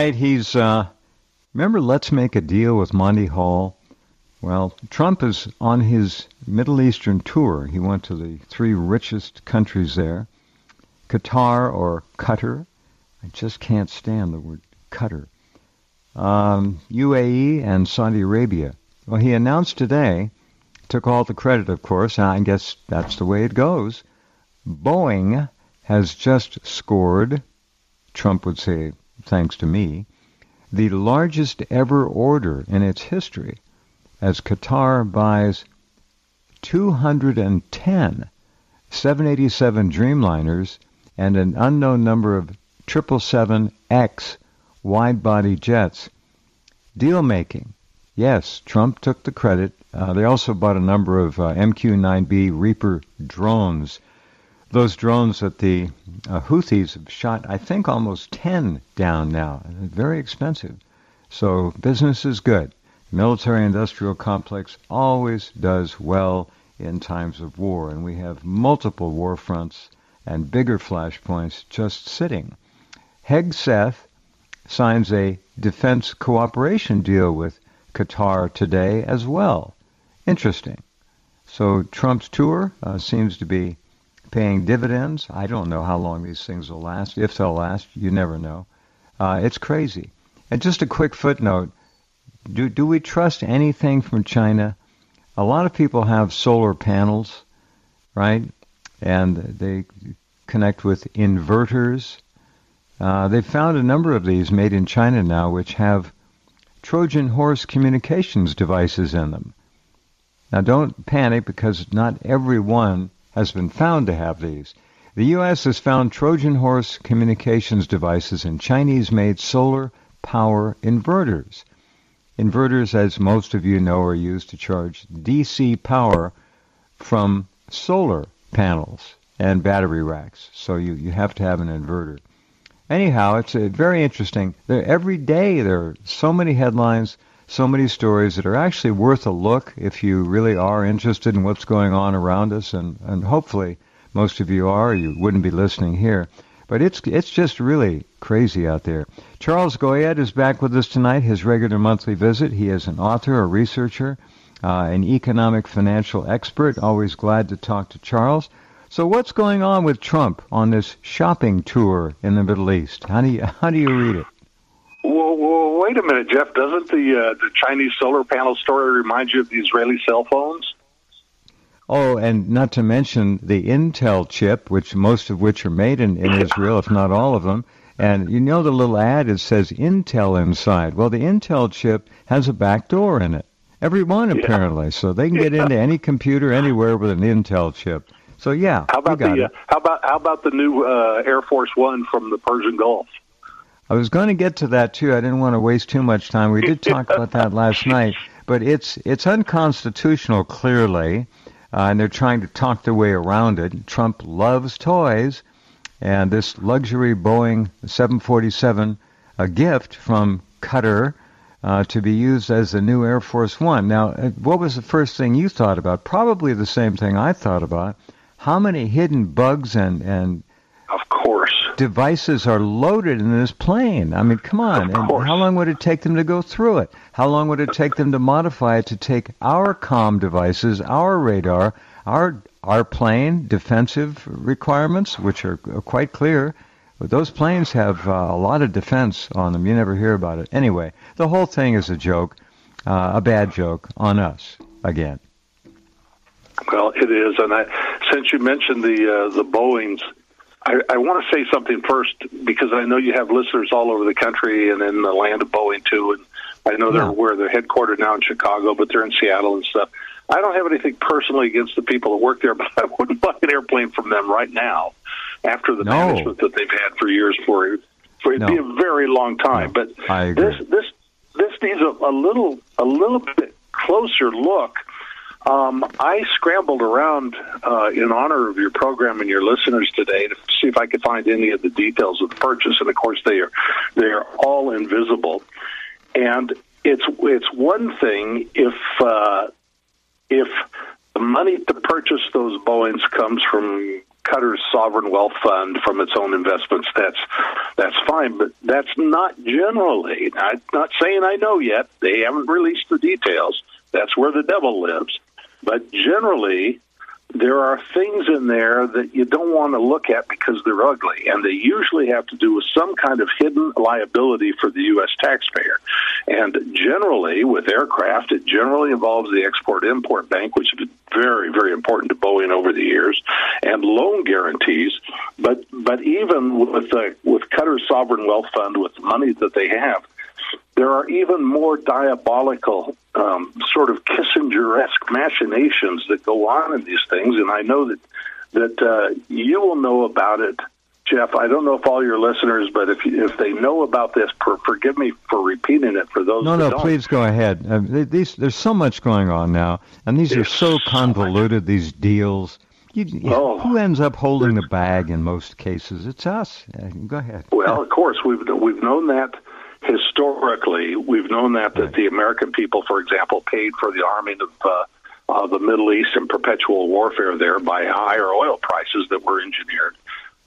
right. He's remember Let's Make a Deal with Monty Hall? Well, Trump is on his Middle Eastern tour. He went to the 3 richest countries there, Qatar or Qatar. I just can't stand the word Qatar. UAE and Saudi Arabia. Well, he announced today, took all the credit, of course, and I guess that's the way it goes. Boeing has just scored, Trump would say, thanks to me, the largest ever order in its history, as Qatar buys 210 787 Dreamliners and an unknown number of 777X wide-body jets. Deal-making. Yes, Trump took the credit. They also bought a number of MQ-9B Reaper drones. Those drones that the Houthis have shot, I think, almost 10 down now. Very expensive. So business is good. Military-industrial complex always does well in times of war, and we have multiple war fronts and bigger flashpoints just sitting. Hegseth signs a defense cooperation deal with Qatar today as well. Interesting. So Trump's tour seems to be paying dividends. I don't know how long these things will last. If they'll last, you never know. It's crazy. And just a quick footnote. Do we trust anything from China? A lot of people have solar panels, right? And they connect with inverters. They've found a number of these made in China now which have Trojan horse communications devices in them. Now don't panic because not every one has been found to have these. The U.S. has found Trojan horse communications devices in Chinese-made solar power inverters. Inverters, as most of you know, are used to charge DC power from solar panels and battery racks. So you have to have an inverter. Anyhow, it's very interesting. Every day there are so many headlines, so many stories that are actually worth a look if you really are interested in what's going on around us, and hopefully most of you are, or you wouldn't be listening here. But it's just really crazy out there. Charles Goyette is back with us tonight, his regular monthly visit. He is an author, a researcher, an economic financial expert. Always glad to talk to Charles. So what's going on with Trump on this shopping tour in the Middle East? How do you read it? Well, wait a minute, Jeff. Doesn't the Chinese solar panel story remind you of the Israeli cell phones? Oh, and not to mention the Intel chip, most of which are made in Israel, if not all of them. And you know the little ad, it says Intel inside. Well, the Intel chip has a back door in it. Every one, apparently. So they can get into any computer anywhere with an Intel chip. So, yeah, how about the new Air Force One from the Persian Gulf? I was going to get to that, too. I didn't want to waste too much time. We did talk about that last night. But it's unconstitutional, clearly. And they're trying to talk their way around it. Trump loves toys, and this luxury Boeing 747, a gift from Qatar, to be used as the new Air Force One. Now, what was the first thing you thought about? Probably the same thing I thought about. How many hidden bugs and of course devices are loaded in this plane? I mean, come on. And how long would it take them to go through it? How long would it take them to modify it to take our comm devices, our radar, our plane defensive requirements, which are quite clear? But those planes have a lot of defense on them. You never hear about it. Anyway, the whole thing is a joke, a bad joke on us again. Well, it is, and since you mentioned the Boeings, I want to say something first, because I know you have listeners all over the country and in the land of Boeing, too, and I know they're headquartered now in Chicago, but they're in Seattle and stuff. I don't have anything personally against the people that work there, but I wouldn't buy an airplane from them right now after the management that they've had for years. For it'd be a very long time. But I agree. This needs a little bit closer look. I scrambled around in honor of your program and your listeners today to see if I could find any of the details of the purchase, and of course they are all invisible. And it's one thing if the money to purchase those Boeings comes from Qatar's sovereign wealth fund from its own investments, that's fine. But that's not generally. I'm not saying I know yet. They haven't released the details. That's where the devil lives. But generally, there are things in there that you don't want to look at because they're ugly, and they usually have to do with some kind of hidden liability for the U.S. taxpayer. And generally, with aircraft, it generally involves the Export-Import Bank, which has been very, very important to Boeing over the years, and loan guarantees. But even with Qatar's sovereign wealth fund, with the money that they have, there are even more diabolical sort of Kissinger-esque machinations that go on in these things, and I know that you will know about it, Jeff. I don't know if all your listeners, but if they know about this, forgive me for repeating it for those who don't. No, please go ahead. There's so much going on now, and these are so convoluted, these deals. Who ends up holding the bag in most cases? It's us. Go ahead. Well, of course, we've known that. Historically, we've known that the American people, for example, paid for the arming of the Middle East and perpetual warfare there by higher oil prices that were engineered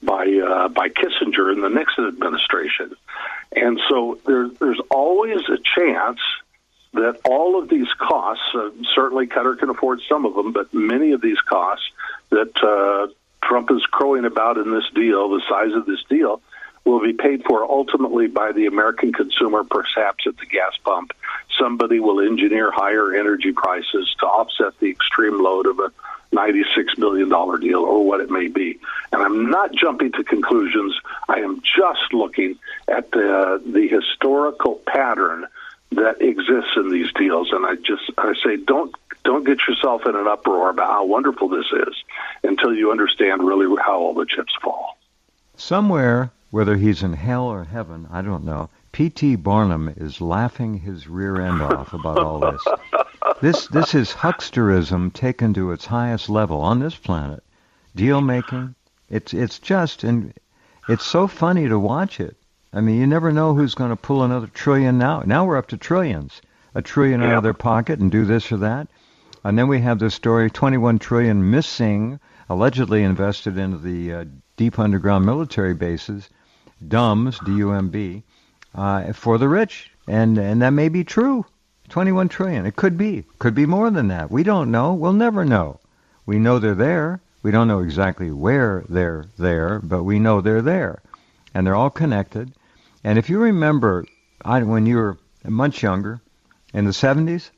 by Kissinger in the Nixon administration. And so there's always a chance that all of these costs, certainly Qatar can afford some of them, but many of these costs that Trump is crowing about in this deal, the size of this deal, will be paid for ultimately by the American consumer, perhaps at the gas pump. Somebody will engineer higher energy prices to offset the extreme load of a $96 billion deal or what it may be. And I'm not jumping to conclusions. I am just looking at the historical pattern that exists in these deals. And I say, don't get yourself in an uproar about how wonderful this is until you understand really how all the chips fall. Somewhere, whether he's in hell or heaven, I don't know, P.T. Barnum is laughing his rear end off about all this. This is hucksterism taken to its highest level on this planet. Deal making, it's just, and it's so funny to watch it. I mean, you never know who's going to pull another trillion now. Now we're up to trillions. A trillion out of their pocket and do this or that. And then we have this story, 21 trillion missing, allegedly invested into the deep underground military bases, DUMBs, D-U-M-B, for the rich. And that may be true. 21 trillion. It could be. Could be more than that. We don't know. We'll never know. We know they're there. We don't know exactly where they're there, but we know they're there. And they're all connected. And if you remember, when you were much younger, in the 70s,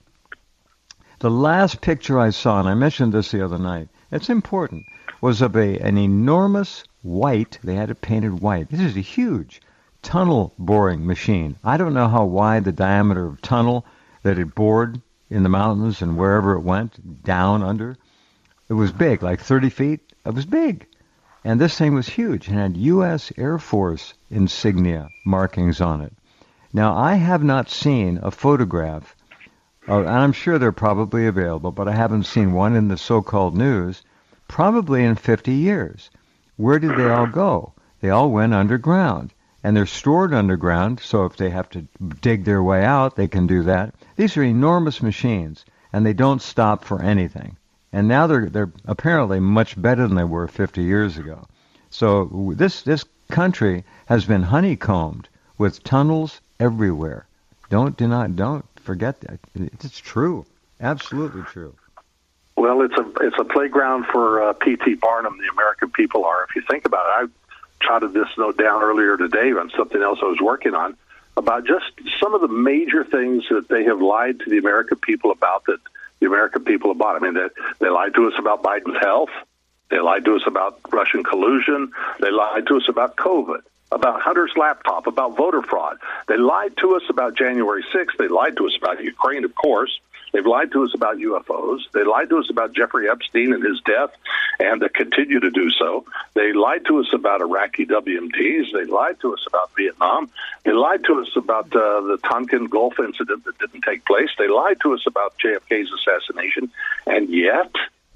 the last picture I saw, and I mentioned this the other night, it's important, was of an enormous white, they had it painted white. This is a huge tunnel boring machine. I don't know how wide the diameter of tunnel that it bored in the mountains and wherever it went, down under. It was big, like 30 feet. It was big. And this thing was huge and had U.S. Air Force insignia markings on it. Now, I have not seen a photograph, and I'm sure they're probably available, but I haven't seen one in the so-called news, probably in 50 years. Where did they all go? They all went underground, and they're stored underground, so if they have to dig their way out, they can do that. These are enormous machines, and they don't stop for anything. And now they're apparently much better than they were 50 years ago. So this country has been honeycombed with tunnels everywhere. Don't forget that. It's true. Absolutely true. Well, it's a playground for P.T. Barnum, the American people are. If you think about it, I jotted this note down earlier today on something else I was working on about just some of the major things that they have lied to the American people about that the American people have bought. I mean, they lied to us about Biden's health. They lied to us about Russian collusion. They lied to us about COVID, about Hunter's laptop, about voter fraud. They lied to us about January 6th. They lied to us about Ukraine, of course. They've lied to us about UFOs. They lied to us about Jeffrey Epstein and his death, and they continue to do so. They lied to us about Iraqi WMDs. They lied to us about Vietnam. They lied to us about the Tonkin Gulf incident that didn't take place. They lied to us about JFK's assassination, and yet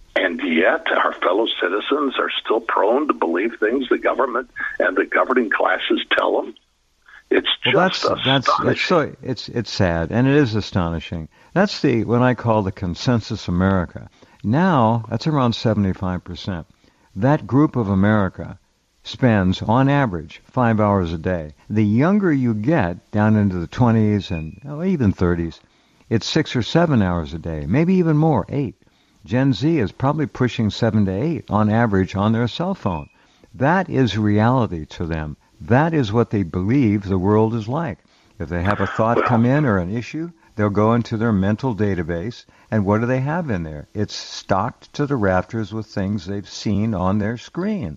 our fellow citizens are still prone to believe things the government and the governing classes tell them. It's just astonishing. It's sad, and it is astonishing. That's what I call the consensus America. Now, that's around 75%. that group of America spends, on average, 5 hours a day. The younger you get, down into the 20s and even 30s, it's 6 or 7 hours a day, maybe even more, 8. Gen Z is probably pushing 7 to 8 on average on their cell phone. That is reality to them. That is what they believe the world is like. If they have a thought come in or an issue, they'll go into their mental database, and what do they have in there? It's stocked to the rafters with things they've seen on their screens.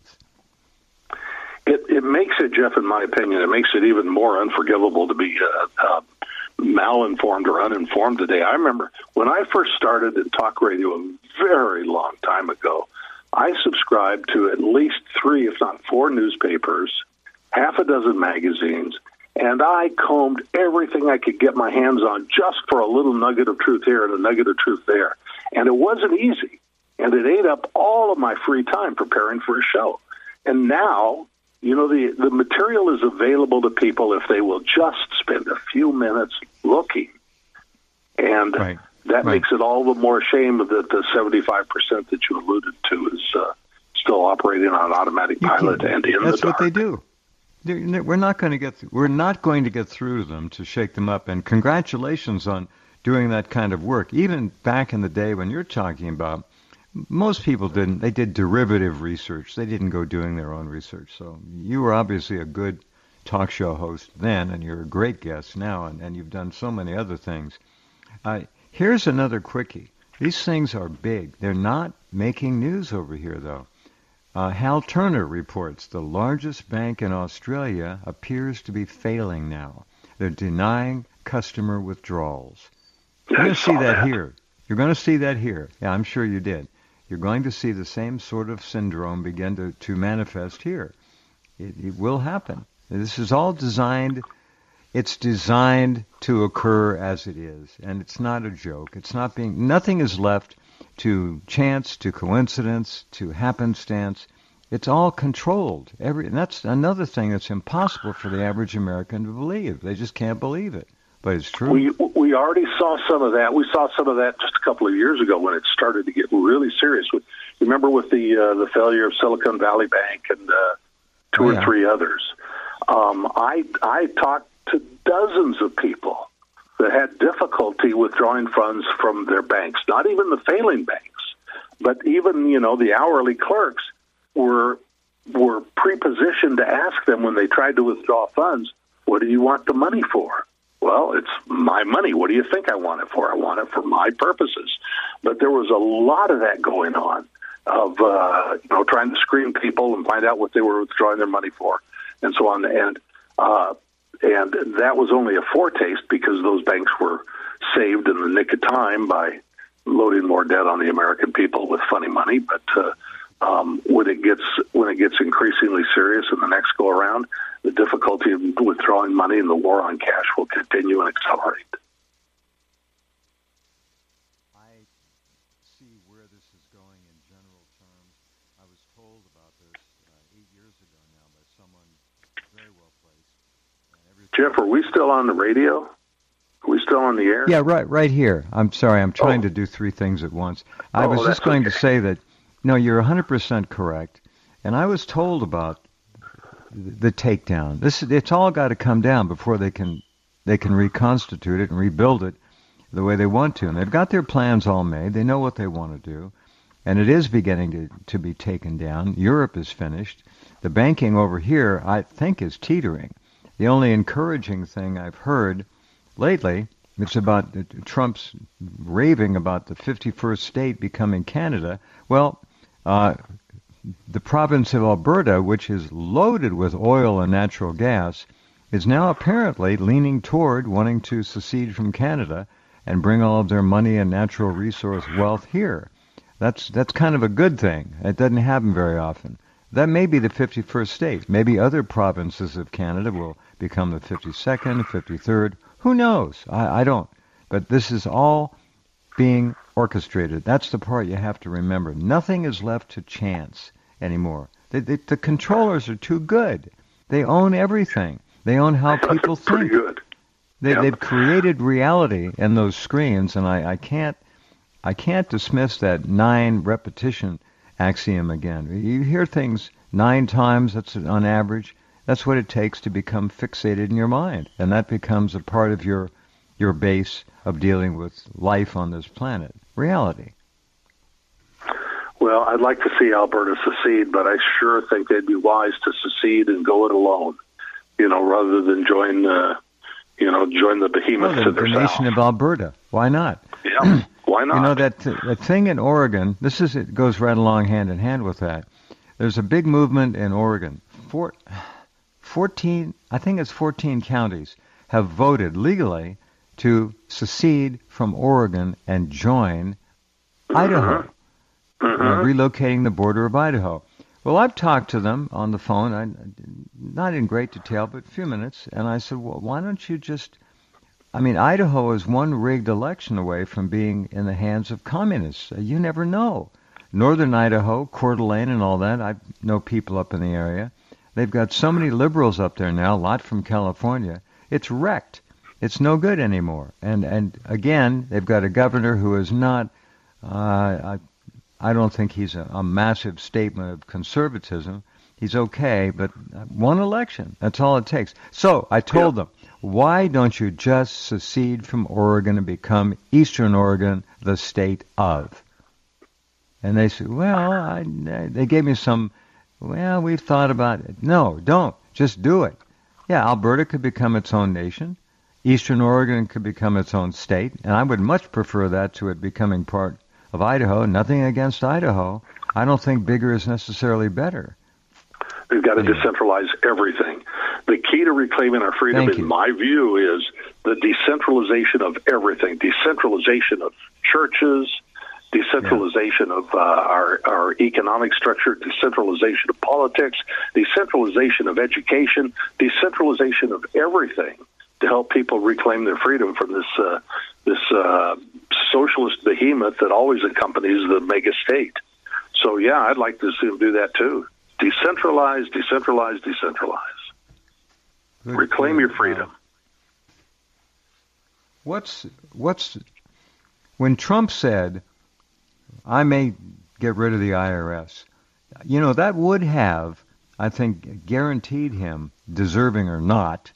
It makes it, Jeff, in my opinion, it makes it even more unforgivable to be malinformed or uninformed today. I remember when I first started in talk radio a very long time ago, I subscribed to at least 3, if not 4 newspapers, half a dozen magazines, and I combed everything I could get my hands on just for a little nugget of truth here and a nugget of truth there. And it wasn't easy, and it ate up all of my free time preparing for a show. And now, the material is available to people if they will just spend a few minutes looking. And that makes it all the more shame that the 75% that you alluded to is still operating on automatic pilot and in the dark. That's what they do. We're not going to get through to them to shake them up. And congratulations on doing that kind of work. Even back in the day when you're talking about, most people didn't. They did derivative research. They didn't go doing their own research. So you were obviously a good talk show host then, and you're a great guest now, and you've done so many other things. Here's another quickie. These things are big. They're not making news over here, though. Hal Turner reports the largest bank in Australia appears to be failing now. They're denying customer withdrawals. You're going to see that here. You're going to see that here. Yeah, I'm sure you did. You're going to see the same sort of syndrome begin to manifest here. It will happen. This is all designed. It's designed to occur as it is, and it's not a joke. Nothing is left to chance, to coincidence, to happenstance. It's all controlled. And that's another thing that's impossible for the average American to believe. They just can't believe it. But it's true. We already saw some of that. We saw some of that just a couple of years ago when it started to get really serious. Remember with the failure of Silicon Valley Bank and two or three others. I talked to dozens of people that had difficulty withdrawing funds from their banks. Not even the failing banks, but even the hourly clerks were prepositioned to ask them when they tried to withdraw funds, "What do you want the money for?" Well, it's my money. What do you think I want it for? I want it for my purposes. But there was a lot of that going on, of trying to screen people and find out what they were withdrawing their money for, and so on. And that was only a foretaste because those banks were saved in the nick of time by loading more debt on the American people with funny money. But when it gets increasingly serious in the next go around, the difficulty of withdrawing money and the war on cash will continue and accelerate. I see where this is going in general terms. I was told about this 8 years ago now by someone very well placed. Jeff, are we still on the radio? Are we still on the air? Yeah, right here. I'm sorry, I'm trying to do 3 things at once. I was just going to say that, no, you're 100% correct. And I was told about the takedown. It's all got to come down before they can reconstitute it and rebuild it the way they want to. And they've got their plans all made. They know what they want to do. And it is beginning to be taken down. Europe is finished. The banking over here, I think, is teetering. The only encouraging thing I've heard lately, it's about Trump's raving about the 51st state becoming Canada. Well, the province of Alberta, which is loaded with oil and natural gas, is now apparently leaning toward wanting to secede from Canada and bring all of their money and natural resource wealth here. That's kind of a good thing. It doesn't happen very often. That may be the 51st state. Maybe other provinces of Canada will become the 52nd, 53rd. Who knows? I don't. But this is all being orchestrated. That's the part you have to remember. Nothing is left to chance anymore. The controllers are too good. They own everything. They own how people think. Pretty good. They've created reality in those screens, and I can't dismiss that 9 repetition axiom again. You hear things 9 times, that's on average. That's what it takes to become fixated in your mind. And that becomes a part of your base of dealing with life on this planet. Reality. Well, I'd like to see Alberta secede, but I sure think they'd be wise to secede and go it alone, rather than join the behemoths to their the south. nation of Alberta. Why not? Yeah, why not? That thing in Oregon, it goes right along hand in hand with that. There's a big movement in Oregon. 14 counties have voted legally to secede from Oregon and join Idaho, relocating the border of Idaho. Well, I've talked to them on the phone, not in great detail, but a few minutes, and I said, well, why don't you just... Idaho is one rigged election away from being in the hands of communists. You never know. Northern Idaho, Coeur d'Alene and all that, I know people up in the area. They've got so many liberals up there now, a lot from California. It's wrecked. It's no good anymore. And again, they've got a governor who is not... I don't think he's a massive statement of conservatism. He's okay, but one election, that's all it takes. So I told them, why don't you just secede from Oregon and become Eastern Oregon, the state of? And they said, well, they gave me some, we've thought about it. No, don't. Just do it. Yeah, Alberta could become its own nation. Eastern Oregon could become its own state. And I would much prefer that to it becoming part of Idaho. Nothing against Idaho. I don't think bigger is necessarily better. We've got to decentralize everything. The key to reclaiming our freedom, in my view, is the decentralization of everything. Decentralization of churches, decentralization of our economic structure, decentralization of politics, decentralization of education, decentralization of everything to help people reclaim their freedom from this socialist behemoth that always accompanies the mega state. So, yeah, I'd like to see them do that too. Decentralize, decentralize, decentralize. Reclaim your freedom. When Trump said, I may get rid of the IRS, that would have, I think, guaranteed him, deserving or not,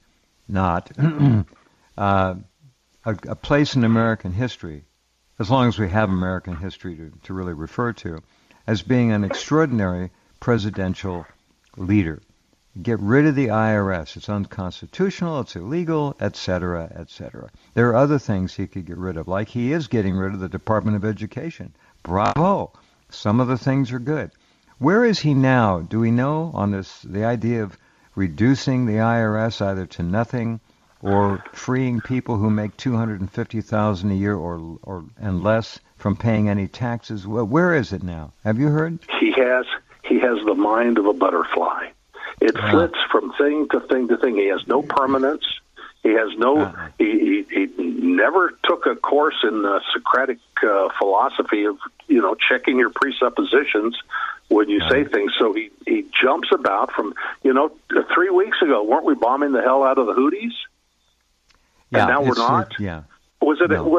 a place in American history, as long as we have American history to really refer to, as being an extraordinary presidential leader. Get rid of the IRS. It's unconstitutional, it's illegal, etc., etc. There are other things he could get rid of, like he is getting rid of the Department of Education. Bravo! Some of the things are good. Where is he now? Do we know on the idea of reducing the IRS either to nothing or freeing people who make $250,000 a year or less from paying any taxes? Well, where is it now? Have you heard? He has the mind of a butterfly. It flits from thing to thing to thing. He has no permanence. He has no. He never took a course in the Socratic philosophy of checking your presuppositions when you say things. So he jumps about from 3 weeks ago. Weren't we bombing the hell out of the Houthis? Yeah, and now we're not. Yeah. Was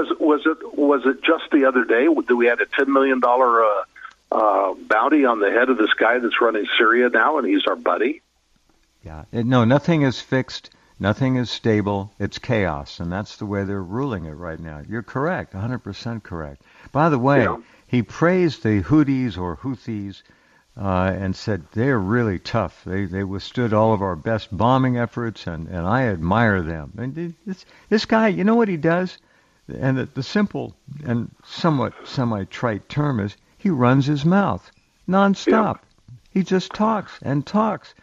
it just the other day that we had a $10 million bounty on the head of this guy that's running Syria now, and he's our buddy? Yeah. No, nothing is fixed. Nothing is stable. It's chaos, and that's the way they're ruling it right now. You're correct, 100% correct. By the way, he praised the Houthis and said they're really tough. They withstood all of our best bombing efforts, and I admire them. And this guy, you know what he does? And the simple and somewhat semi-trite term is he runs his mouth nonstop. He just talks and talks.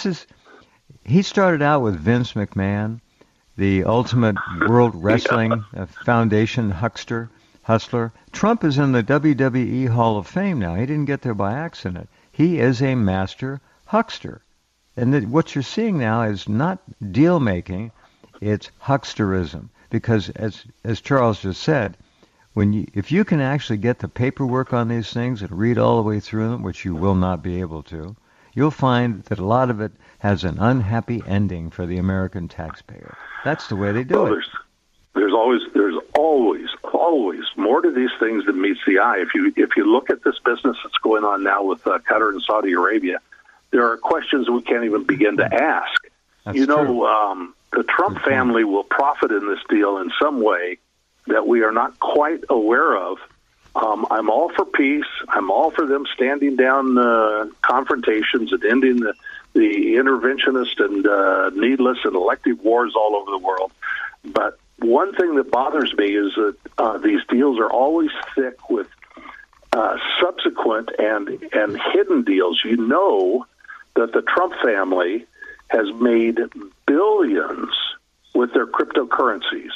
He started out with Vince McMahon, the ultimate World Wrestling Foundation hustler. Trump is in the WWE Hall of Fame now. He didn't get there by accident. He is a master huckster. And what you're seeing now is not deal-making, it's hucksterism. Because as Charles just said, if you can actually get the paperwork on these things and read all the way through them, which you will not be able to, you'll find that a lot of it has an unhappy ending for the American taxpayer. That's the way they do it. There's always always more to these things than meets the eye. If you look at this business that's going on now with Qatar and Saudi Arabia, there are questions we can't even begin to ask. That's you know, true. The Trump family will profit in this deal in some way that we are not quite aware of. I'm all for peace. I'm all for them standing down confrontations and ending the interventionist and needless and elective wars all over the world. But one thing that bothers me is that these deals are always thick with subsequent and hidden deals. You know that the Trump family has made billions with their cryptocurrencies.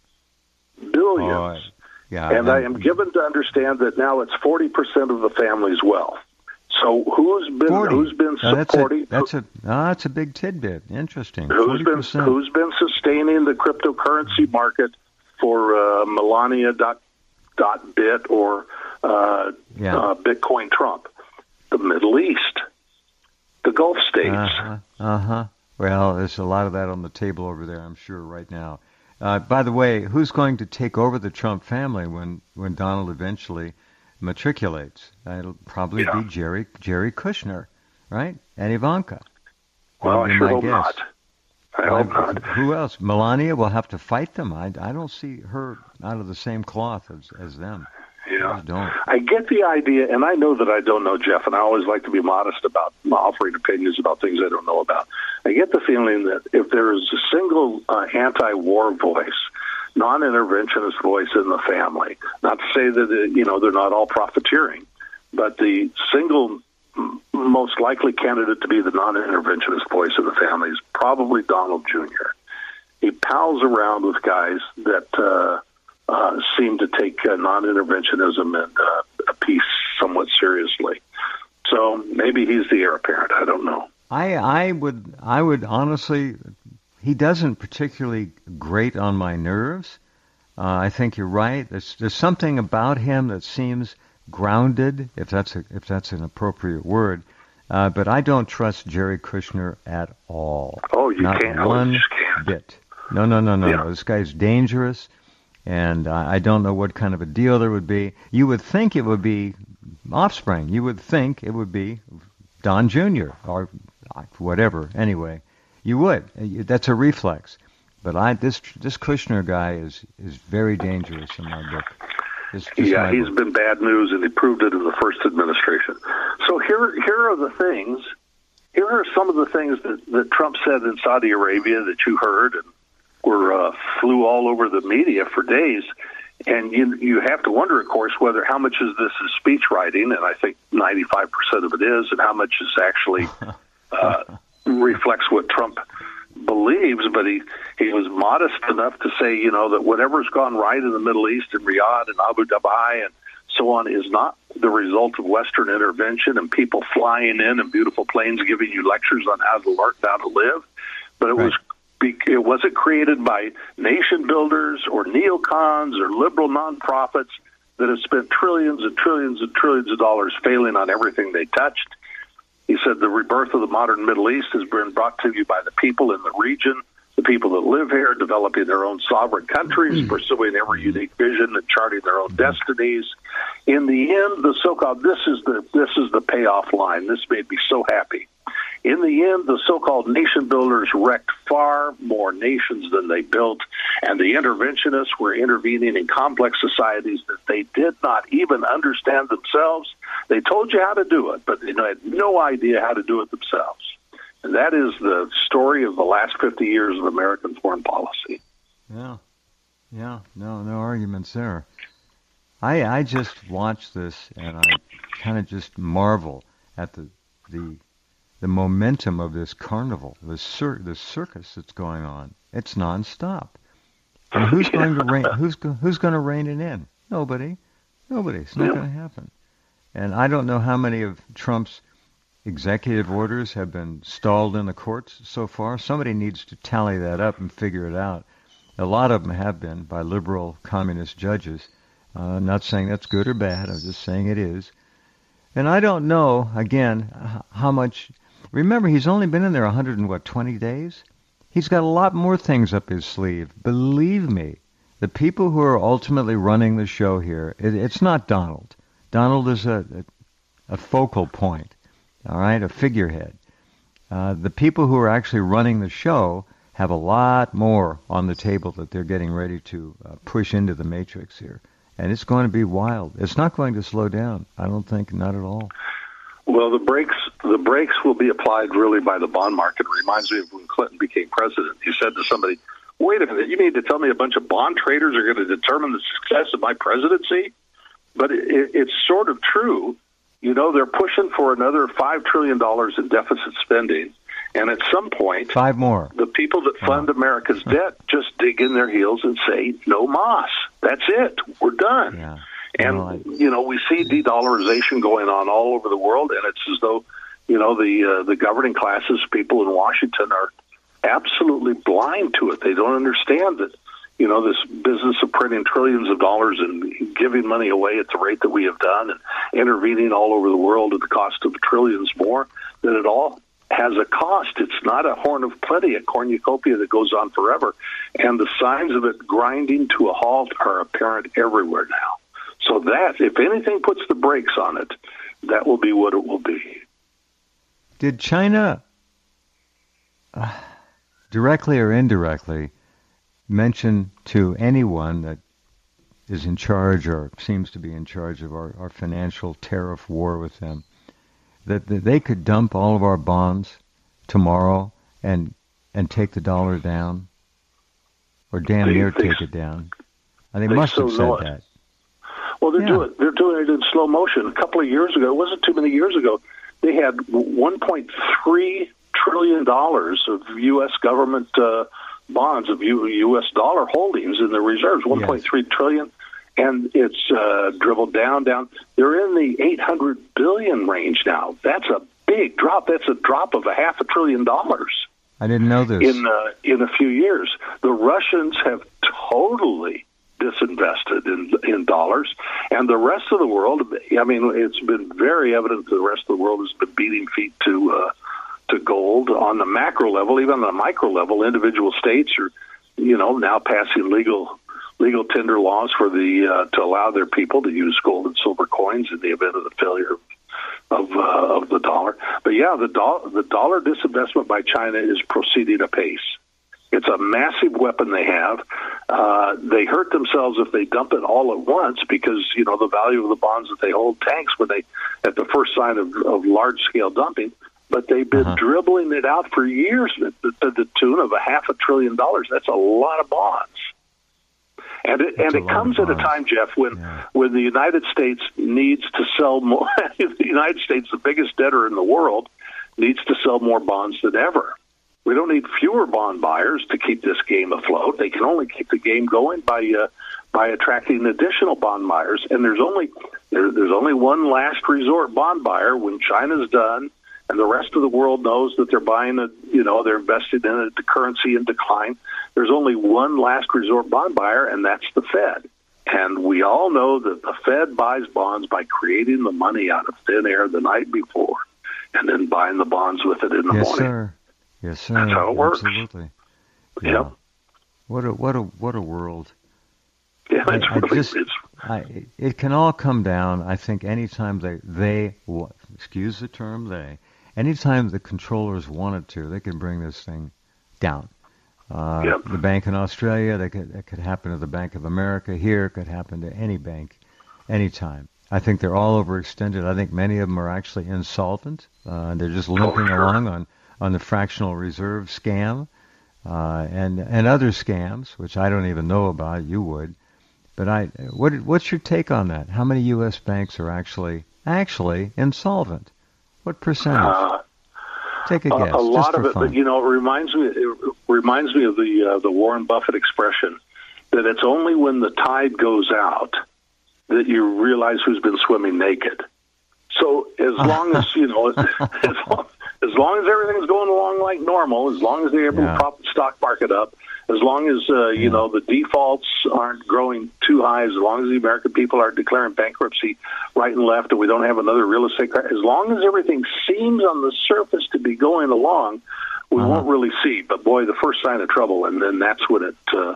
Billions. Yeah, and I am given to understand that now it's 40% of the family's wealth. So who's been supporting? That's a big tidbit. Interesting. Who's been sustaining the cryptocurrency market for Melania.bit or Bitcoin Trump? The Middle East, the Gulf states. Well, there's a lot of that on the table over there, I'm sure, right now. By the way, who's going to take over the Trump family when Donald eventually matriculates? It'll probably be Jerry Kushner, right? And Ivanka. Well, I sure hope not. I hope not. Who else? Melania will have to fight them. I don't see her out of the same cloth as them. Yeah. Don't. I get the idea, and I know that I don't know, Jeff, and I always like to be modest about offering opinions about things I don't know about. I get the feeling that if there is a single anti-war voice, non-interventionist voice in the family, not to say that they're not all profiteering, but the single most likely candidate to be the non-interventionist voice in the family is probably Donald Jr. He pals around with guys that seem to take non-interventionism and peace somewhat seriously. So maybe he's the heir apparent. I don't know. I would honestly, he doesn't particularly grate on my nerves. I think you're right. There's something about him that seems grounded, if that's an appropriate word. But I don't trust Jerry Kushner at all. Oh, you not can't. One you just can't. bit. No. Yeah. This guy's dangerous, and I don't know what kind of a deal there would be. You would think it would be offspring. You would think it would be Don Jr. or whatever. Anyway, you would. That's a reflex. But this Kushner guy is very dangerous in my book. He's been bad news, and he proved it in the first administration. So here are the things. Here are some of the things that Trump said in Saudi Arabia that you heard and flew all over the media for days. And you have to wonder, of course, how much of this is speech writing, and I think 95% of it is, and how much is actually reflects what Trump believes. But he was modest enough to say, that whatever's gone right in the Middle East and Riyadh and Abu Dhabi and so on is not the result of Western intervention and people flying in and beautiful planes giving you lectures on how to learn how to live, but it wasn't created by nation builders or neocons or liberal nonprofits that have spent trillions and trillions and trillions of dollars failing on everything they touched. He said the rebirth of the modern Middle East has been brought to you by the people in the region, the people that live here, developing their own sovereign countries, pursuing every unique vision and charting their own destinies. In the end, the so-called this is the payoff line. This made me so happy. In the end, the so-called nation builders wrecked far more nations than they built, and the interventionists were intervening in complex societies that they did not even understand themselves. They told you how to do it, but they had no idea how to do it themselves. And that is the story of the last 50 years of American foreign policy. Yeah. No arguments there. I just watch this, and I kind of just marvel at the momentum of this carnival, the circus that's going on. It's nonstop. And who's going to rein? Who's going to rein it in? Nobody. It's not going to happen. And I don't know how many of Trump's executive orders have been stalled in the courts so far. Somebody needs to tally that up and figure it out. A lot of them have been by liberal communist judges. I'm not saying that's good or bad. I'm just saying it is. And I don't know, again, how much. Remember, he's only been in there 120 days? He's got a lot more things up his sleeve. Believe me, The people who are ultimately running the show here, it's not Donald. Donald is a focal point, all right, a figurehead. The people who are actually running the show have a lot more on the table that they're getting ready to push into the matrix here. And it's going to be wild. It's not going to slow down, I don't think, not at all. Well, the brakes will be applied really by the bond market. It reminds me of when Clinton became president. He said to somebody, wait a minute, you mean to tell me a bunch of bond traders are going to determine the success of my presidency? But it's sort of true. You know, they're pushing for another $5 trillion in deficit spending. And at some point, 5 more. The people that fund America's debt just dig in their heels and say, no mas. That's it. We're done. Yeah. And, we see de-dollarization going on all over the world, and it's as though, the governing classes, people in Washington, are absolutely blind to it. They don't understand that, this business of printing trillions of dollars and giving money away at the rate that we have done and intervening all over the world at the cost of trillions more, that it all has a cost. It's not a horn of plenty, a cornucopia that goes on forever. And the signs of it grinding to a halt are apparent everywhere now. So that, if anything puts the brakes on it, that will be what it will be. Did China, directly or indirectly, mention to anyone that is in charge or seems to be in charge of our financial tariff war with them, that they could dump all of our bonds tomorrow and take the dollar down, or damn near take it down? They must have said that. Well, they're doing it in slow motion. A couple of years ago, it wasn't too many years ago, they had $1.3 trillion of U.S. government bonds, of U.S. dollar holdings in the reserves, 1.3 trillion. And it's dribbled down. They're in the 800 billion range now. That's a big drop. That's a drop of $500 billion. I didn't know this. In a few years. The Russians have totally disinvested in dollars, and the rest of the world, it's been very evident that the rest of the world has been beating feet to gold on the macro level. Even on the micro level, individual states are, now passing legal tender laws for to allow their people to use gold and silver coins in the event of the failure of the dollar. But yeah, the dollar disinvestment by China is proceeding apace. It's a massive weapon they have. They hurt themselves if they dump it all at once because, the value of the bonds that they hold tanks at the first sign of large-scale dumping. But they've been dribbling it out for years to the tune of $500 billion. That's a lot of bonds. And it comes at a time, Jeff, when the United States needs to sell more. The United States, the biggest debtor in the world, needs to sell more bonds than ever. We don't need fewer bond buyers to keep this game afloat. They can only keep the game going by attracting additional bond buyers. And there's only one last resort bond buyer when China's done, and the rest of the world knows that they're buying they're invested in the currency in decline. There's only one last resort bond buyer, and that's the Fed. And we all know that the Fed buys bonds by creating the money out of thin air the night before, and then buying the bonds with it in the morning. Sir. Yes, sir. That's how it works. Absolutely. Yeah. Yep. What a world. Yeah, it can all come down. I think anytime they excuse the term they, anytime the controllers wanted to, they can bring this thing down. The bank in Australia, that could happen to the Bank of America. Here, it could happen to any bank, anytime. I think they're all overextended. I think many of them are actually insolvent. They're just limping along on the fractional reserve scam and other scams, which I don't even know about. You would. But what's your take on that? How many U.S. banks are actually insolvent? What percentage? Take a guess. A lot of it, fun. But it reminds me of the Warren Buffett expression that it's only when the tide goes out that you realize who's been swimming naked. So as long as as long as everything's going along like normal, as long as they're able to prop the stock market up, as long as the defaults aren't growing too high, as long as the American people are declaring bankruptcy right and left, and we don't have another real estate crash, as long as everything seems on the surface to be going along, we won't really see. But boy, the first sign of trouble, and then that's when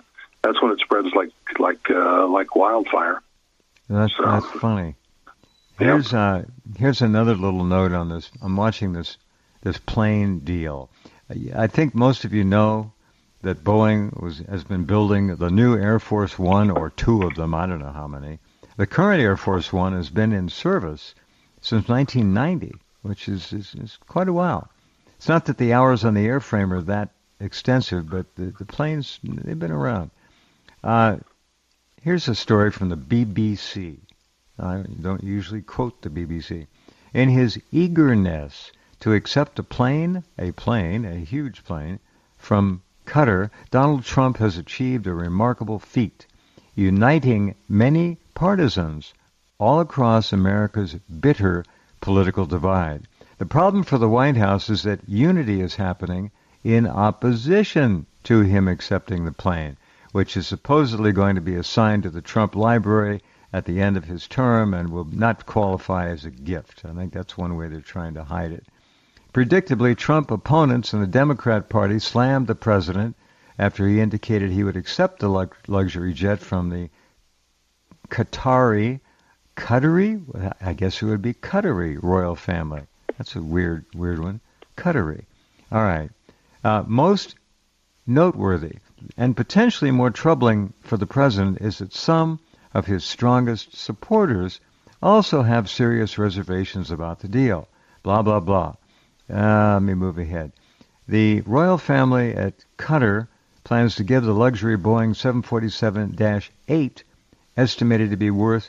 that's when it spreads like wildfire. That's funny. Here's another little note on this. I'm watching this plane deal. I think most of you know that Boeing has been building the new Air Force One, or two of them. I don't know how many. The current Air Force One has been in service since 1990, which is quite a while. It's not that the hours on the airframe are that extensive, but the planes, they've been around. Here's a story from the BBC. I don't usually quote the BBC. In his eagerness to accept a huge plane, from Qatar, Donald Trump has achieved a remarkable feat, uniting many partisans all across America's bitter political divide. The problem for the White House is that unity is happening in opposition to him accepting the plane, which is supposedly going to be assigned to the Trump Library at the end of his term and will not qualify as a gift. I think that's one way they're trying to hide it. Predictably, Trump opponents in the Democrat Party slammed the president after he indicated he would accept the luxury jet from the Qatari, I guess it would be Qatari royal family. That's a weird one. Qatari. All right. Most noteworthy and potentially more troubling for the president is that some of his strongest supporters also have serious reservations about the deal. Blah, blah, blah. Let me move ahead. The royal family at Qatar plans to give the luxury Boeing 747-8, estimated to be worth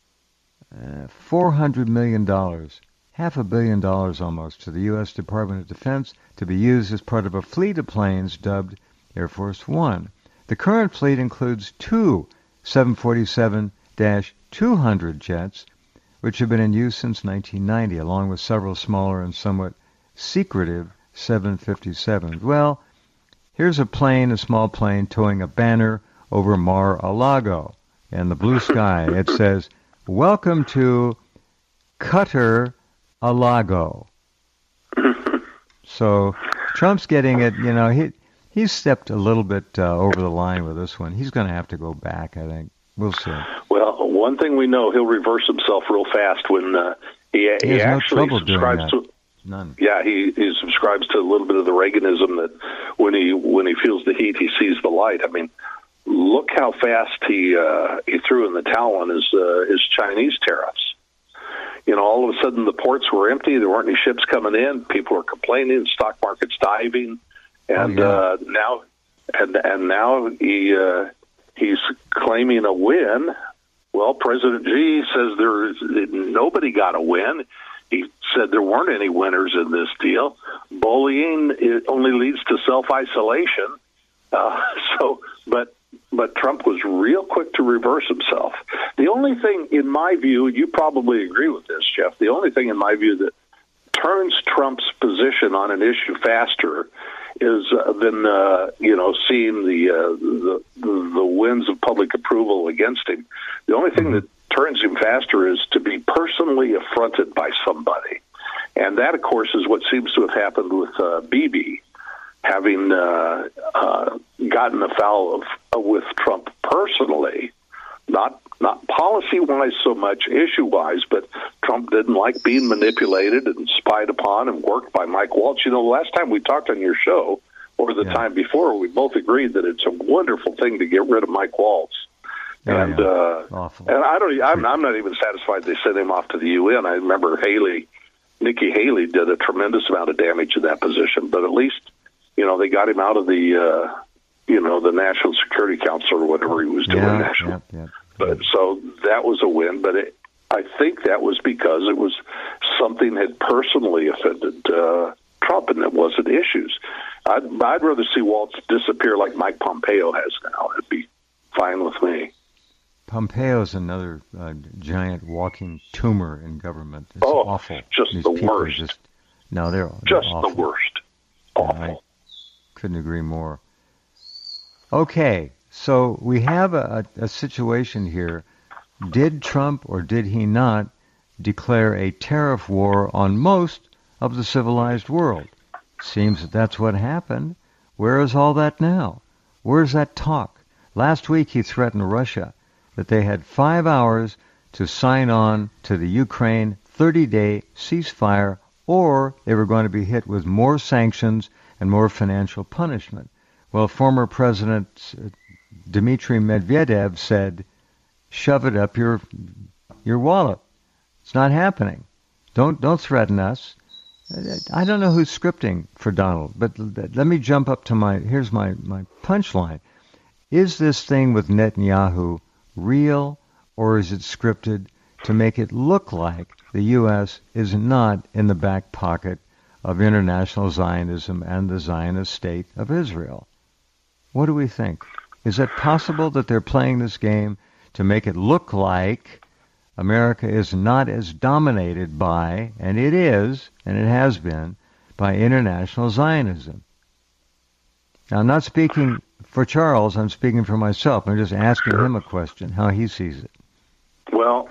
$400 million, $500 million almost, to the U.S. Department of Defense to be used as part of a fleet of planes dubbed Air Force One. The current fleet includes two 747-200 jets, which have been in use since 1990, along with several smaller and somewhat secretive 757s. Well, here's a small plane, towing a banner over Mar-a-Lago and the blue sky. It says, "Welcome to Qatar-a-Lago." So Trump's getting it, he's stepped a little bit over the line with this one. He's going to have to go back, I think. We'll see. Well, one thing we know, he'll reverse himself real fast when he actually subscribes to. None. Yeah, he subscribes to a little bit of the Reaganism that when he feels the heat, he sees the light. I mean, look how fast he threw in the towel on his Chinese tariffs. All of a sudden the ports were empty. There weren't any ships coming in. People were complaining. The stock market's diving, and now he's claiming a win. Well, President Xi says nobody got a win. He said there weren't any winners in this deal. Bullying, it only leads to self-isolation. But Trump was real quick to reverse himself. The only thing, in my view, you probably agree with this, Jeff, the only thing in my view that turns Trump's position on an issue faster is than seeing the winds of public approval against him. The only thing that turns him faster is to be personally affronted by somebody. And that, of course, is what seems to have happened with Bibi, having gotten afoul with Trump personally, not policy-wise so much, issue-wise, but Trump didn't like being manipulated and spied upon and worked by Mike Waltz. The last time we talked on your show, or the time before, we both agreed that it's a wonderful thing to get rid of Mike Waltz. And I'm not even satisfied they sent him off to the UN. I remember Nikki Haley did a tremendous amount of damage in that position, but at least they got him out of the the National Security Council or whatever he was doing. But so that was a win. But I think that was because it was something had personally offended Trump, and it wasn't issues. I'd rather see Waltz disappear like Mike Pompeo has now. It'd be fine with me. Pompeo's another giant walking tumor in government. It's awful. Just These the people worst. They're just awful. the worst. Awful. I couldn't agree more. Okay, so we have a situation here. Did Trump or did he not declare a tariff war on most of the civilized world? Seems that's what happened. Where is all that now? Where's that talk? Last week he threatened Russia that they had 5 hours to sign on to the Ukraine 30-day ceasefire, or they were going to be hit with more sanctions and more financial punishment. Well, former President Dmitry Medvedev said, shove it up your wallet. It's not happening. Don't threaten us. I don't know who's scripting for Donald, but let me jump up to here's my punchline. Is this thing with Netanyahu real, or is it scripted to make it look like the U.S. is not in the back pocket of international Zionism and the Zionist state of Israel? What do we think? Is it possible that they're playing this game to make it look like America is not as dominated by, and it is, and it has been, by international Zionism? Now, I'm not speaking for Charles, I'm speaking for myself. I'm just asking him a question, how he sees it. Well,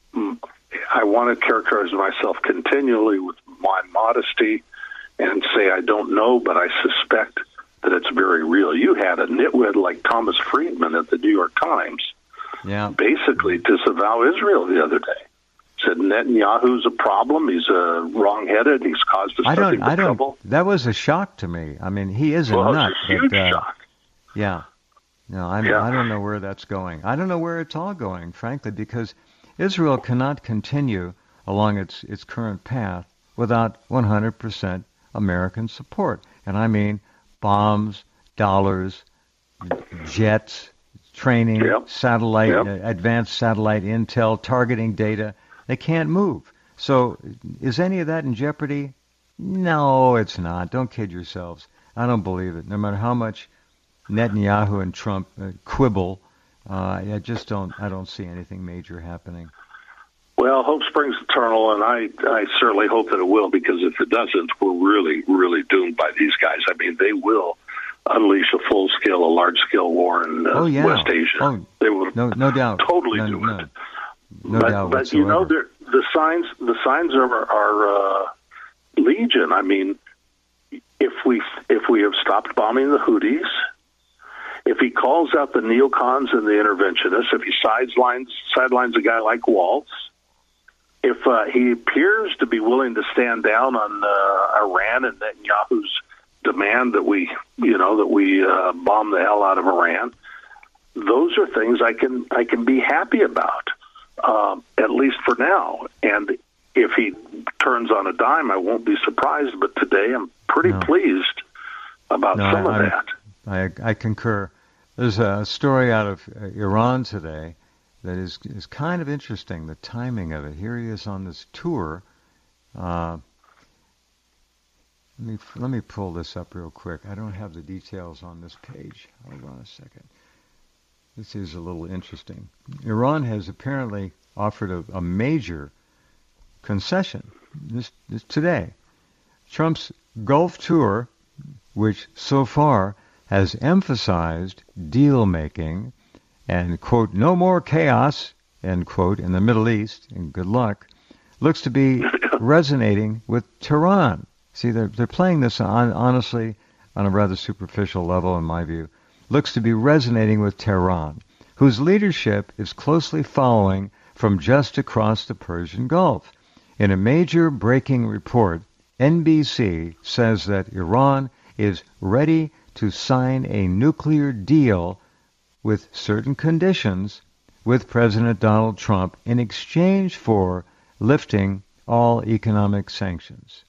I want to characterize myself continually with my modesty and say I don't know, but I suspect that it's very real. You had a nitwit like Thomas Friedman at the New York Times basically disavow Israel the other day. Said Netanyahu's a problem. He's wrong-headed. He's caused us nothing but trouble. That was a shock to me. I mean, he is a nut. It's a huge shock. Yeah. No, I don't know where that's going. I don't know where it's all going, frankly, because Israel cannot continue along its current path without 100% American support. And I mean bombs, dollars, jets, training, satellite, advanced satellite intel, targeting data. They can't move. So is any of that in jeopardy? No, it's not. Don't kid yourselves. I don't believe it. No matter how much Netanyahu and Trump quibble, I don't see anything major happening. Well, hope springs eternal, and I certainly hope that it will, because if it doesn't, we're really, really doomed by these guys. I mean, they will unleash a large-scale war in West Asia. Oh, they will no doubt. Totally do it. No doubt but you know, the signs are legion. I mean, if we have stopped bombing the Houthis, if he calls out the neocons and the interventionists, if he sidelines a guy like Waltz, if he appears to be willing to stand down on Iran and Netanyahu's demand that we bomb the hell out of Iran, those are things I can be happy about, at least for now. And if he turns on a dime, I won't be surprised. But today, I'm pretty pleased about some of that. I concur. There's a story out of Iran today that is kind of interesting, the timing of it. Here he is on this tour. Let me pull this up real quick. I don't have the details on this page. Hold on a second. This is a little interesting. Iran has apparently offered a major concession this today. Trump's Gulf tour, which so far has emphasized deal-making and, quote, no more chaos, end quote, in the Middle East, and good luck, looks to be resonating with Tehran. See, they're playing this honestly on a rather superficial level, in my view. Looks to be resonating with Tehran, whose leadership is closely following from just across the Persian Gulf. In a major breaking report, NBC says that Iran is ready to sign a nuclear deal with certain conditions with President Donald Trump in exchange for lifting all economic sanctions.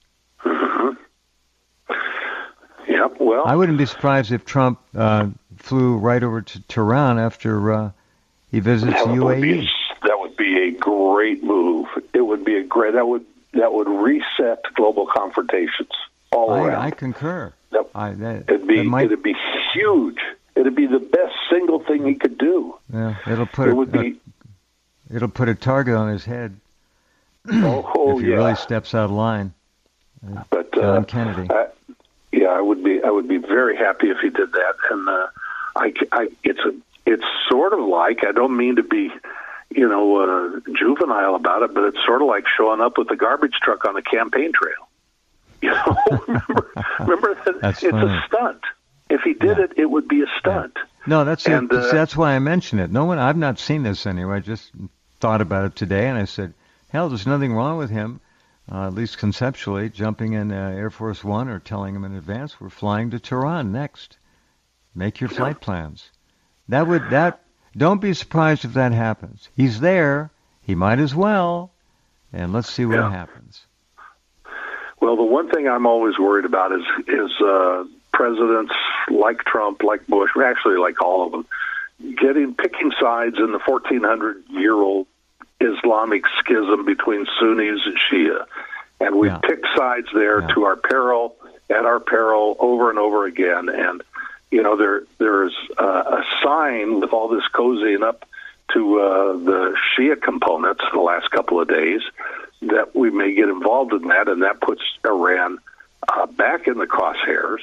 Yep, well, I wouldn't be surprised if Trump flew right over to Tehran after he visits the UAE. That would be a great move. It would be that would reset global confrontations all around. I concur. It'd be huge. It'd be the best single thing he could do. Yeah, it'll put a target on his head if he really steps out of line. But John Kennedy. I would be very happy if he did that. And it's sort of like, I don't mean to be juvenile about it, but it's sort of like showing up with a garbage truck on a campaign trail. Remember that? That's it's funny. a stunt. If he did it would be a stunt. No, that's why I mentioned it. I've not seen this anyway. I just thought about it today, and I said, hell, there's nothing wrong with him, at least conceptually, jumping in Air Force One or telling him in advance, we're flying to Tehran next. Make your flight plans. Don't be surprised if that happens. He's there. He might as well. And let's see what happens. Well, the one thing I'm always worried about is presidents like Trump, like Bush, actually like all of them, picking sides in the 1,400-year-old Islamic schism between Sunnis and Shia. And we pick sides there to our peril, at our peril, over and over again. And, there's a sign with all this cozying up to the Shia components the last couple of days that we may get involved in that, and that puts Iran back in the crosshairs.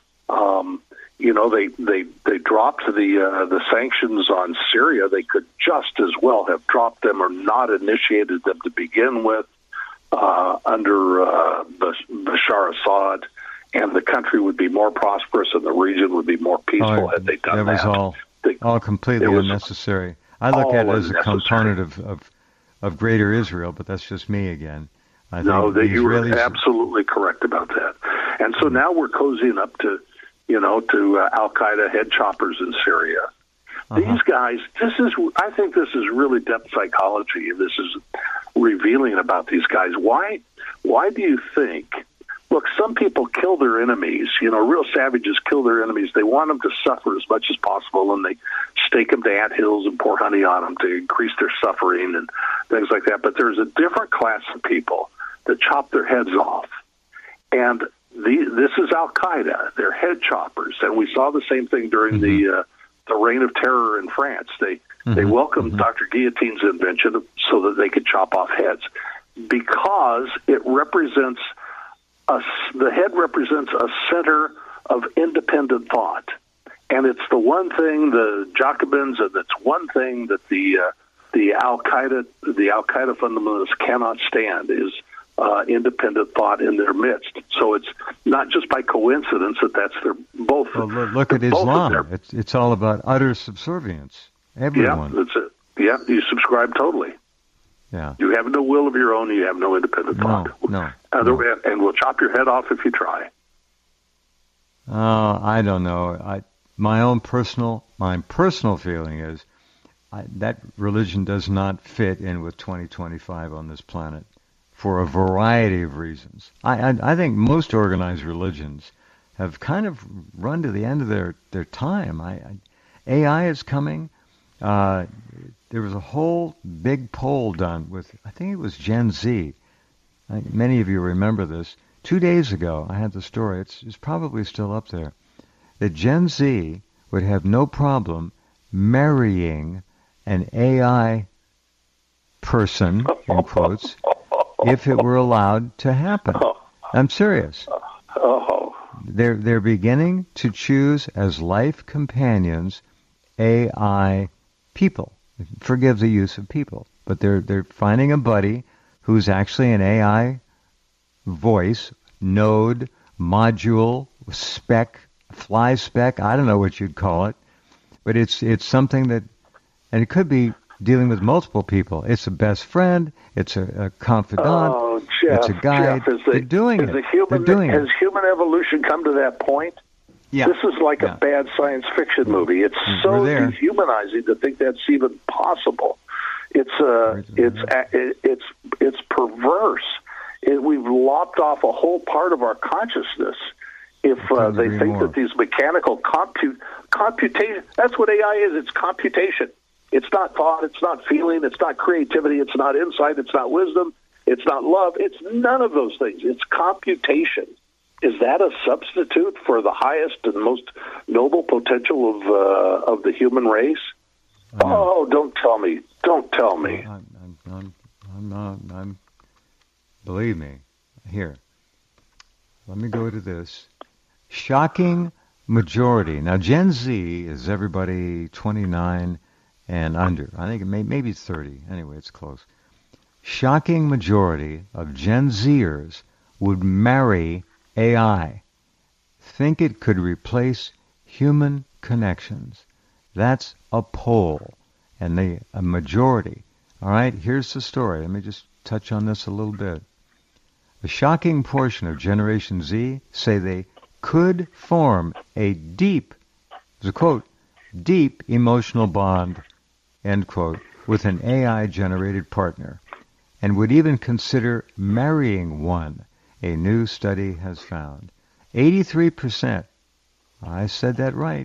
They dropped the sanctions on Syria. They could just as well have dropped them or not initiated them to begin with under Bashar Assad, and the country would be more prosperous and the region would be more peaceful had they done that. That was all completely unnecessary. I look at it as a component of Greater Israel, but that's just me again. You were absolutely correct about that. And so now we're cozying up to Al-Qaeda head choppers in Syria. These guys, I think this is really depth psychology. This is revealing about these guys. Why do you think? Look, some people kill their enemies. Real savages kill their enemies. They want them to suffer as much as possible, and they stake them to anthills and pour honey on them to increase their suffering and things like that. But there's a different class of people that chop their heads off. And this is Al-Qaeda. They're head choppers. And we saw the same thing during the reign of terror in France. They welcomed Dr. Guillotine's invention so that they could chop off heads because it represents the head represents a center of independent thought. And it's the one thing the Jacobins, and it's one thing that the Al-Qaeda fundamentalists cannot stand is independent thought in their midst. So it's not just by coincidence that that's their both. Well, look at Islam. It's all about utter subservience. Everyone. Yeah, that's it. Yeah, you subscribe totally. Yeah. You have no will of your own. You have no independent thought. No. And we'll chop your head off if you try. I don't know. My personal feeling is that religion does not fit in with 2025 on this planet for a variety of reasons. I think most organized religions have kind of run to the end of their time. AI is coming. There was a whole big poll done with, I think it was Gen Z. Many of you remember this. 2 days ago, I had the story. It's probably still up there. That Gen Z would have no problem marrying an AI person, in quotes, if it were allowed to happen. I'm serious. They're beginning to choose as life companions AI people. Forgive the use of people, but they're finding a buddy who's actually an AI voice, node, module, spec, fly spec. I don't know what you'd call it, but it's something that, and it could be dealing with multiple people. It's a best friend. It's a confidant. Oh, Jeff, it's a guide. They're doing it. Has human evolution come to that point? Yeah. This is like a bad science fiction movie. It's so dehumanizing to think that's even possible. It's perverse. We've lopped off a whole part of our consciousness if they think that these mechanical computation, that's what AI is. It's computation. It's not thought. It's not feeling. It's not creativity. It's not insight. It's not wisdom. It's not love. It's none of those things. It's computation. Is that a substitute for the highest and most noble potential of the human race? Oh, don't tell me. Don't tell me. I'm believe me. Here, let me go to this. Shocking majority. Now, Gen Z is everybody 29 and under. I think maybe 30. Anyway, it's close. Shocking majority of Gen Zers would marry AI. Think it could replace human connections. That's a poll, and a majority. All right, here's the story. Let me just touch on this a little bit. A shocking portion of Generation Z say they could form a deep, there's a quote, deep emotional bond, end quote, with an AI-generated partner, and would even consider marrying one, a new study has found. 83%, I said that right,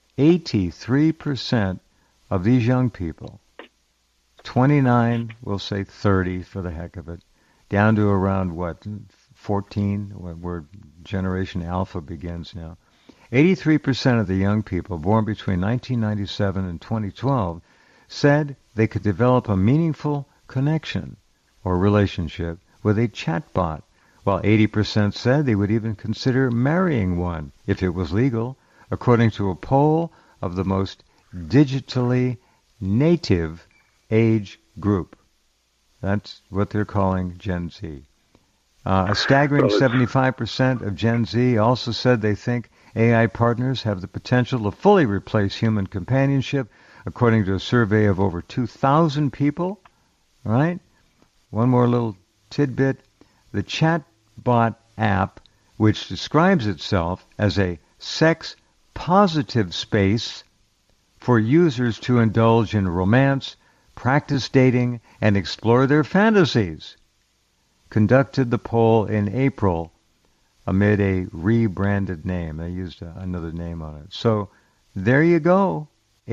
83% of these young people, 29, we'll say 30 for the heck of it, down to around, 14, where Generation Alpha begins now. 83% of the young people born between 1997 and 2012 said they could develop a meaningful connection or relationship with a chatbot, while 80% said they would even consider marrying one if it was legal, according to a poll of the most digitally native age group. That's what they're calling Gen Z. A staggering 75% of Gen Z also said they think AI partners have the potential to fully replace human companionship, according to a survey of over 2,000 people. All right? One more little tidbit. The chatbot app, which describes itself as a sex-positive space for users to indulge in romance, practice dating, and explore their fantasies, conducted the poll in April amid a rebranded name. They used another name on it. So there you go.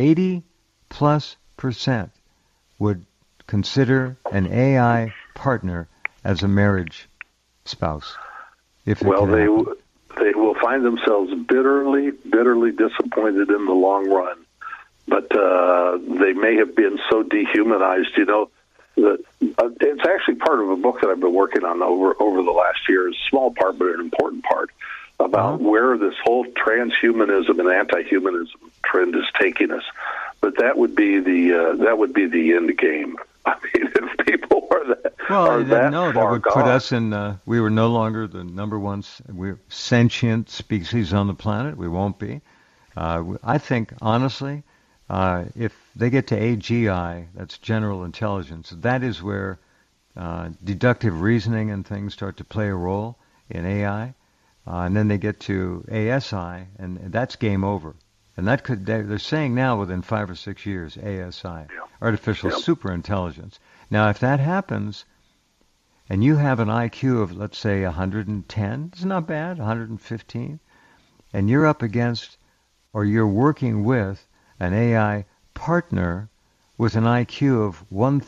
80+% would consider an AI partner as a marriage spouse. If well, they will find themselves bitterly disappointed in the long run. But they may have been so dehumanized, that it's actually part of a book that I've been working on over the last year. It's a small part, but an important part, about where this whole transhumanism and anti-humanism trend is taking us. But that would be the end game. I mean, if people are that that would put us in. We were no longer the number one sentient species on the planet. We won't be. I think honestly, if they get to AGI, that's general intelligence, that is where deductive reasoning and things start to play a role in AI. And then they get to ASI, and that's game over. And that they're saying now within 5 or 6 years, ASI, artificial superintelligence. Now, if that happens, and you have an IQ of, let's say, 110, it's not bad, 115, and you're up against, or you're working with, an AI partner with an IQ of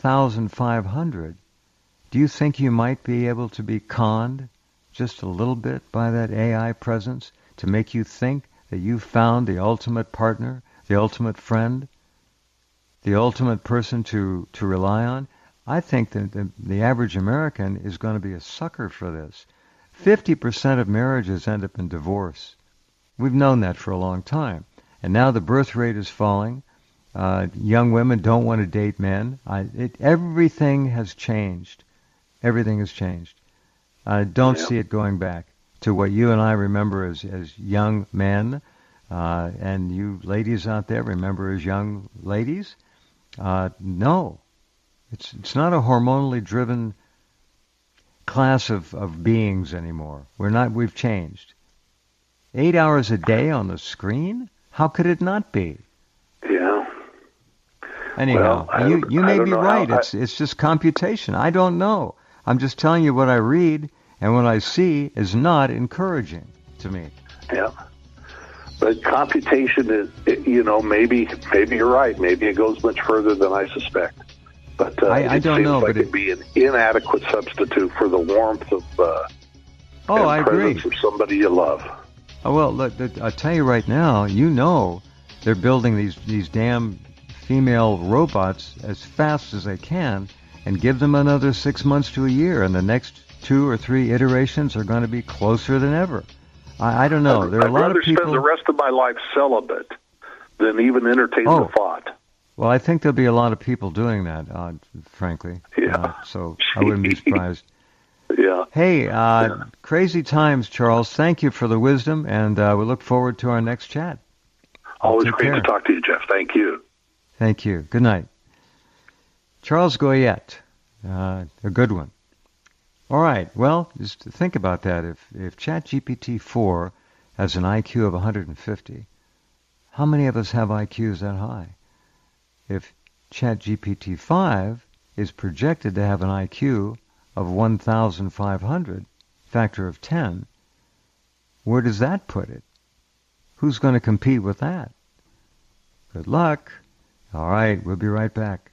1,500, do you think you might be able to be conned just a little bit by that AI presence to make you think that you found the ultimate partner, the ultimate friend, the ultimate person to rely on? I think that the average American is going to be a sucker for this. 50% of marriages end up in divorce. We've known that for a long time. And now the birth rate is falling. Young women don't want to date men. Everything has changed. Everything has changed. I don't see it going back to what you and I remember as young men, and you ladies out there remember as young ladies. No, it's not a hormonally driven class of beings anymore. We've changed. 8 hours a day on the screen? How could it not be? Yeah. Anyhow, you may be right. It's just computation. I don't know. I'm just telling you what I read, and what I see is not encouraging to me. Yeah. But computation is, maybe you're right. Maybe it goes much further than I suspect. But I don't know. But it'd be an inadequate substitute for the warmth of I agree. presence of somebody you love. Oh, well, look, I'll tell you right now, they're building these damn female robots as fast as they can and give them another 6 months to a year, and the next 2 or 3 iterations are going to be closer than ever. I don't know. There are a lot of people. I'd rather spend the rest of my life celibate than even entertain the thought. Well, I think there'll be a lot of people doing that, frankly. Yeah. So I wouldn't be surprised. Yeah. Hey, crazy times, Charles. Thank you for the wisdom, and we look forward to our next chat. Always Take great care. to talk to you, Jeff. Thank you. Thank you. Good night. Charles Goyette, a good one. All right. Well, just think about that. If ChatGPT 4 has an IQ of 150, how many of us have IQs that high? If ChatGPT 5 is projected to have an IQ of 1,500, factor of 10, where does that put it? Who's going to compete with that? Good luck. All right, we'll be right back.